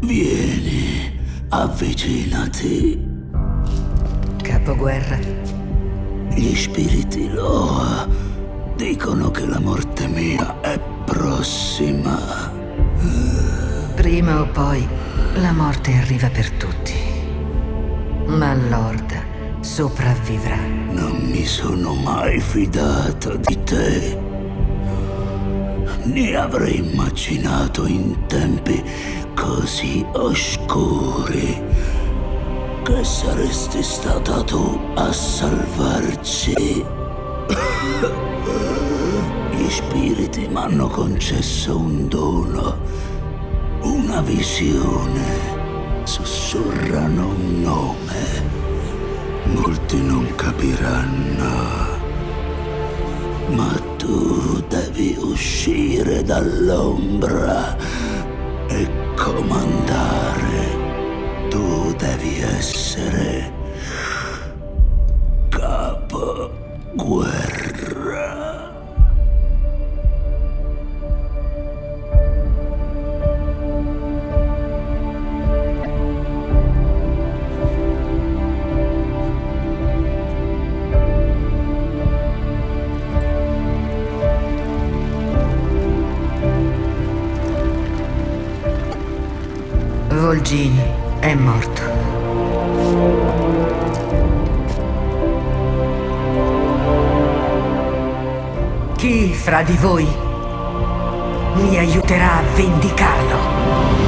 Vieni, avvicinati. Capoguerra. Gli spiriti Loa dicono che la morte mia è prossima. Prima o poi la morte arriva per tutti. Ma Lord sopravvivrà. Non mi sono mai fidato di te. Né avrei immaginato in tempi così oscuri che saresti stata tu a salvarci. Gli spiriti m'hanno concesso un dono, una visione. Sussurrano un nome. Molti non capiranno. Ma tu devi uscire dall'ombra e comandare. Tu devi essere Capoguerra. Vol'jin è morto. Chi fra di voi mi aiuterà a vendicarlo?